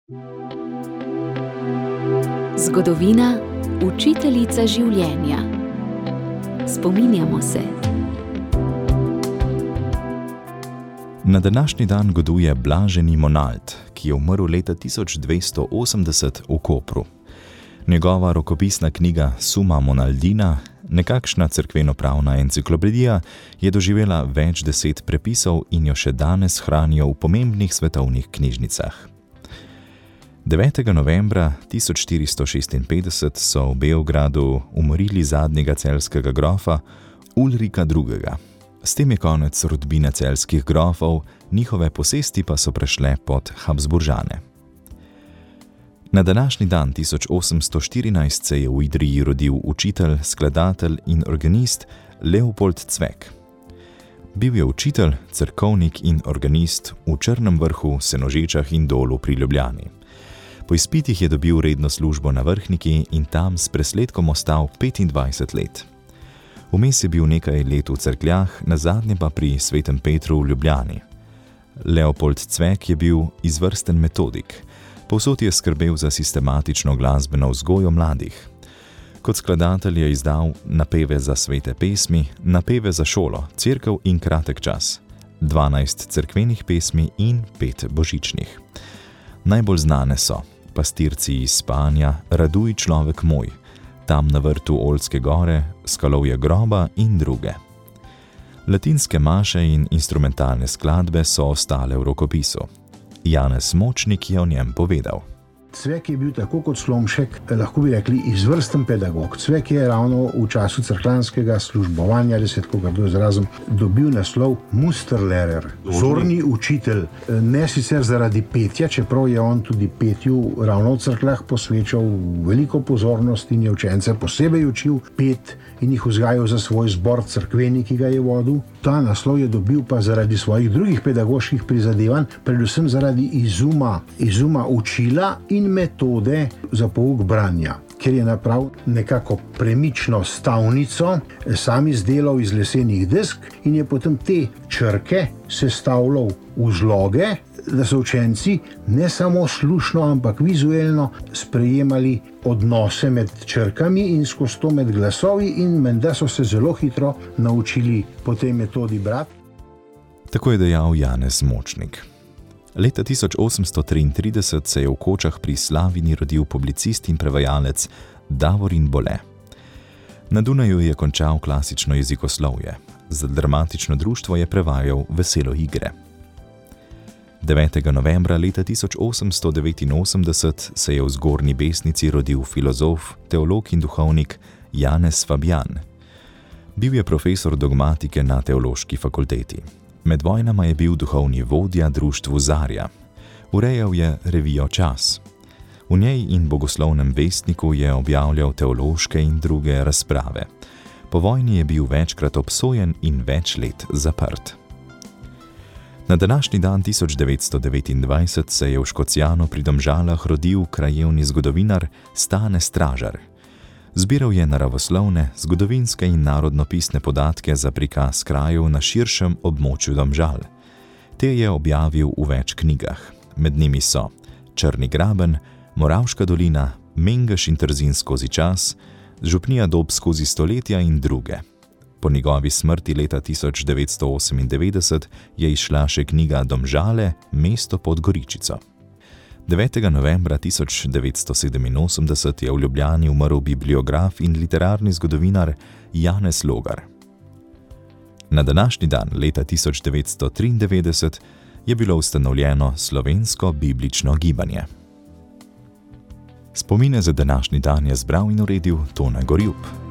Zgodovina, učiteljica življenja. Spominjamo se. Na današnji dan goduje Blaženi Monald, ki je umrl leta 1280 v Kopru. Njegova rokopisna knjiga Summa Monaldina, nekakšna cerkvenopravna enciklopedija, je doživela več 10 prepisov in jo še danes hranijo v pomembnih svetovnih knjižnicah. 9. novembra 1456 so v Beogradu umorili zadnjega celjskega grofa Ulrika II. S tem je konec rodbine celjskih grofov, njihove posesti pa so prešle pod Habsburžane. Na današnji dan 1814 se je v Idriji rodil učitelj, skladatelj in organist Leopold Cvek. Bil je učitelj, cerkovnik in organist v Črnem Vrhu, Senožečah in Dolu pri Ljubljani. Po izpitih je dobil redno službo na Vrhniki in tam s presledkom ostal 25 let. Vmes je bil nekaj let v Cerkljah, nazadnje pa pri Svetem Petru v Ljubljani. Leopold Cvek je bil izvrsten metodik. Povsod je skrbel za sistematično glasbeno vzgojo mladih. Kot skladatelj je izdal napeve za svete pesmi, napeve za šolo, cerkev in kratek čas, 12 cerkvenih pesmi in 5 božičnih. Najbolj znane so Pastirci iz spanja, Raduj človek moj, Tam na vrtu Oljske gore, Skalovje groba in druge. Latinske maše in instrumentalne skladbe so ostale v rokopisu. Janez Močnik je o njem povedal. Cvek je bil tako kot Slomšek, lahko bi rekli, izvrsten pedagog. Cvek je ravno v času cerkljanskega službovanja, da se tako grdo izrazim, dobil naslov Musterlehrer, vzorni učitelj. Ne sicer zaradi petja, čeprav je on tudi petju ravno v Cerkljah posvečal veliko pozornosti in je učence posebej učil pet in jih vzgajal za svoj zbor cerkveni, ki ga je vodil. Ta naslov je dobil pa zaradi svojih drugih pedagoških prizadevanj, predvsem zaradi izuma učila in metode za pouk branja, ker je napravil nekako premično stavnico, sam izdelal iz lesenih desk in je potem te črke sestavljal v zloge, da so učenci ne samo slušno, ampak vizuelno sprejemali odnose med črkami in skozi to med glasovi in menda so se zelo hitro naučili po tej metodi brati. Tako je dejal Janez Močnik. Leta 1833 se je v Kočah pri Slavini rodil publicist in prevajalec Davorin Bole. Na Dunaju je končal klasično jezikoslovje. Za dramatično društvo je prevajal Veselo igre. 9. novembra leta 1889 se je v Zgornji Besnici rodil filozof, teolog in duhovnik Janez Fabijan. Bil je profesor dogmatike na Teološki fakulteti. Med vojnama je bil duhovni vodja društvu Zarja. Urejal je revijo Čas. V njej in Bogoslovnem vestniku je objavljal teološke in druge razprave. Po vojni je bil večkrat obsojen in več let zaprt. Na današnji dan 1929 se je v Škocjanu pri Domžalah rodil krajevni zgodovinar Stane Stražar. Zbiral je naravoslovne, zgodovinske in narodnopisne podatke za prikaz krajev na širšem območju Domžal. Te je objavil v več knjigah. Med njimi so Črni graben, Moravška dolina, Mengeš in Trzin skozi čas, Župnija Dob skozi stoletja in druge. Po njegovi smrti leta 1998 je izšla še knjiga Domžale, mesto pod Goričico. 9. novembra 1987 je v Ljubljani umrl bibliograf in literarni zgodovinar Janez Logar. Na današnji dan leta 1993 je bilo ustanovljeno Slovensko biblično gibanje. Spomine za današnji dan je zbral in uredil Tone Gorjup.